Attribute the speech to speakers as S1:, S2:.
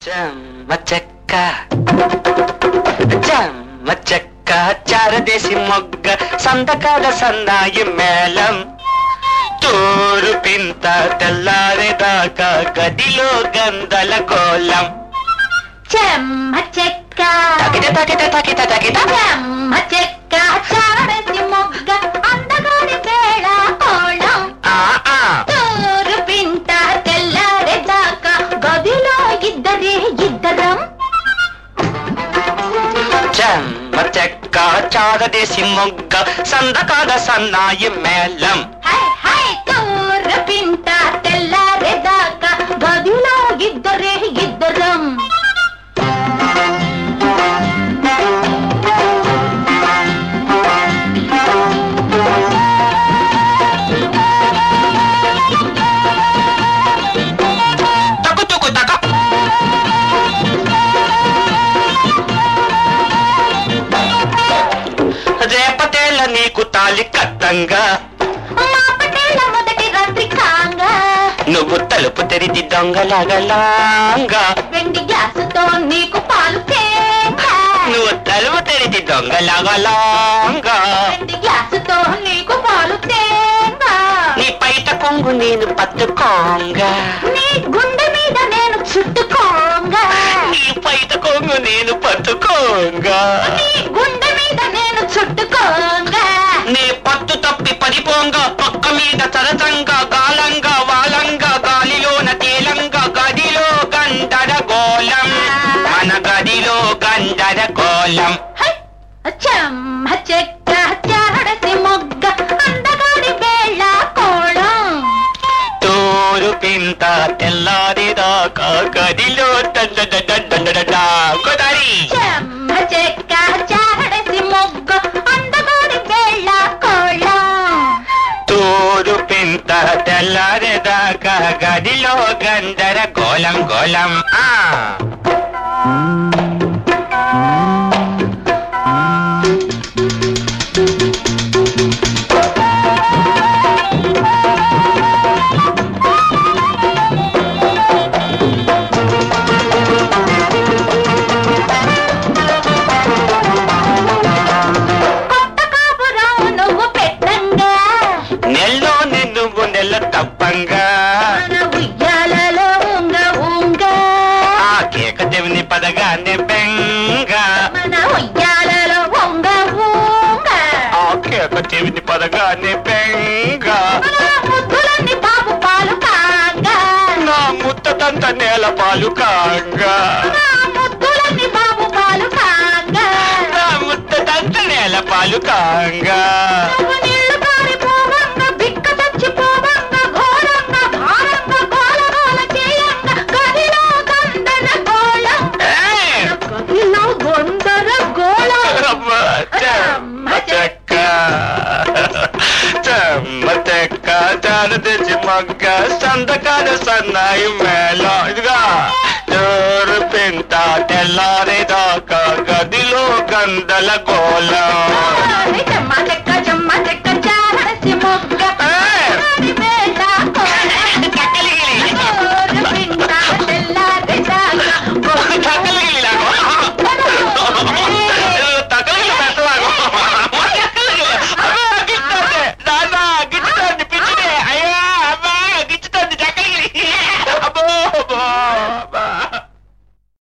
S1: చెమ్మ చెక్క చెమ్మ చెక్క చారదేశి మొగ్గ సందకాల సన్నాయి మేళం తూరు పింత తెల్లారేదాకా గదిలో గందల కోలం
S2: చెమ్మ చెక్క
S1: తకిట తకిట తకిట తకిట
S2: చెమ్మ చెక్క చారదేశి మొగ్గ అందగాడి వేళ కోళం తూరు పింట తెల్లారేదాకా గదిలో ఇద్దరం
S1: చెమ్మ చెక్క చారదేశి మొగ్గ సందకాల సన్నాయి మేళం
S2: హై హై తూరు పింట తెల్లారేదాకా గదిలో ఇద్దరం
S1: రేపటేళ్ళ నీకు తాలి కట్టంగా
S2: మాపటేళ్ళ మొదటి రాత్రి కాంగా
S1: నువ్వు తలుపు తెరిచి దొంగలగలాంగా
S2: వెండి గ్లాసుతో నీకు పాలు తేంగా
S1: నువ్వు తలుపు తెరిచి దొంగలగలాంగా
S2: వెండి గ్లాసుతో నీకు పాలు తేంగా
S1: నీ పైట కొంగు నేను పట్టుకోంగా
S2: నీ గుండె మీద నేను చుట్టుకోంగా
S1: నీ పైట కొంగు నేను పట్టుకోంగా
S2: నీ గుండె మీద నేను చుట్టుకోంగా
S1: నీ పట్టు తప్పి పడిపోంగా పక్క మీద సరసంగా గాలంగా వాలంగా గాలిలోన తేలంగా గదిలో గందరగోళం మన గదిలో గందరగోళం
S2: హై చెమ్మ చెక్క చారడసి మొగ్గ అందగాడి వేళ కోళం
S1: తూరు పింత తెల్లారిదాకా గదిలో గోదారి
S2: చెమ్మ చెక్క చారడసి మొగ్గ అందగాడి వేళ కోళం
S1: తూరు పింత తెల్లారిదాకా గదిలో గందరగోళం గోళం
S2: కొత్త కాపురం నువ్వు పెట్టంగా
S1: నెల్లోని నువ్వు నెల తప్పంగా
S2: మన ఉయ్యాలలో ఉంగ
S1: ఆ కేక చెవిని పదగానే బెంగా
S2: మన ఉయ్యాలలో ఉంగ
S1: ఆ కేక చెవిని పదగానే బెంగా
S2: మన ముద్దులన్నీ బాబు పాలు కాంగా
S1: నా ముత్తదంత నేల పాలు కాంగా
S2: నా ముద్దులన్నీ బాబు పాలు కాంగా
S1: నా ముత్తదంత నేల పాలు కాంగా
S2: నువ్వు నీళ్లు కారిపోవంగా బిక్క చచ్చిపోవంగా ఘోరంగా భారంగా గోల చేయంగా గదిలో గందరగోళం గదిలో గందరగోళం
S1: చెమ్మ చెక్క చెమ్మ చెక్క చారదేశి మొగ్గ సందకాల సన్నాయి మేళ ఇదిగా తూరు పింత తెల్లారేదాకా గదిలో గందల గోళం
S2: చెమ్మ చెక్క చారడసి మొగ్గ